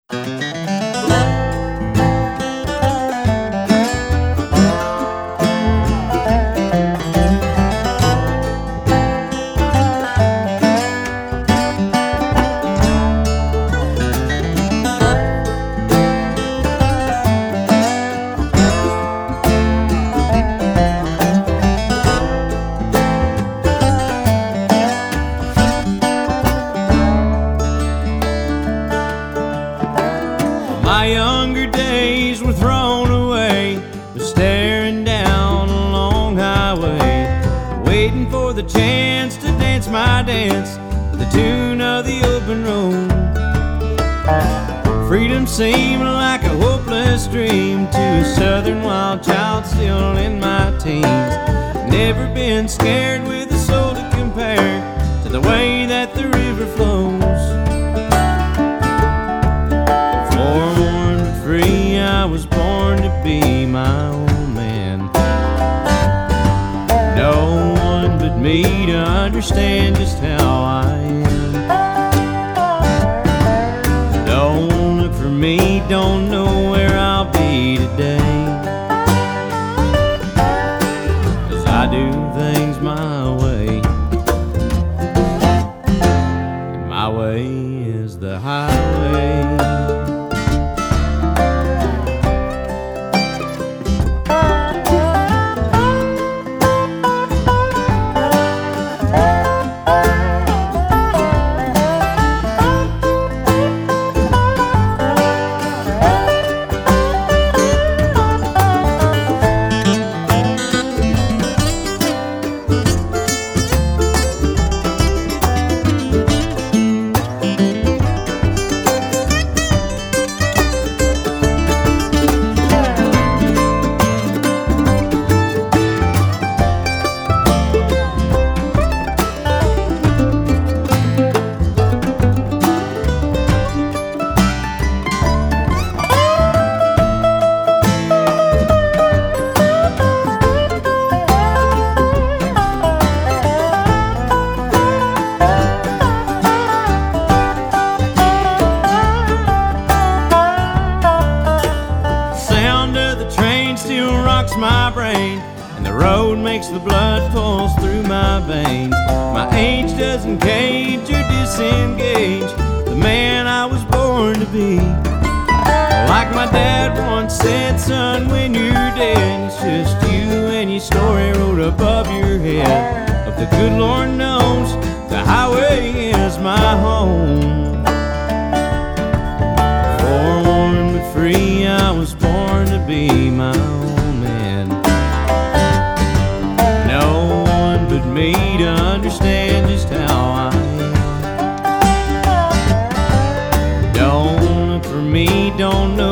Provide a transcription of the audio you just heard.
My younger days were thrown away, staring down a long highway, waiting for the chance to dance my dance to the tune of the open road. Freedom seemed like a hopeless dream to a southern wild child still in my teens. Never been scared with a soul to compare to the way that the river flows. Forewarned but free, I was born to be my own man. No one but me to understand just how I am. Don't look for me, don't know where I'll be today, 'cause I do things my way, and my way is the highway. My brain, and the road makes the blood pulse through my veins. My age doesn't cage or disengage the man I was born to be. Like my dad once said, son, when you're dead, it's just you and your story wrote above your head. But the good Lord knows the highway is my home. Forewarned but free, I was born to be my own. Me to understand just how I am. Don't look for me, don't know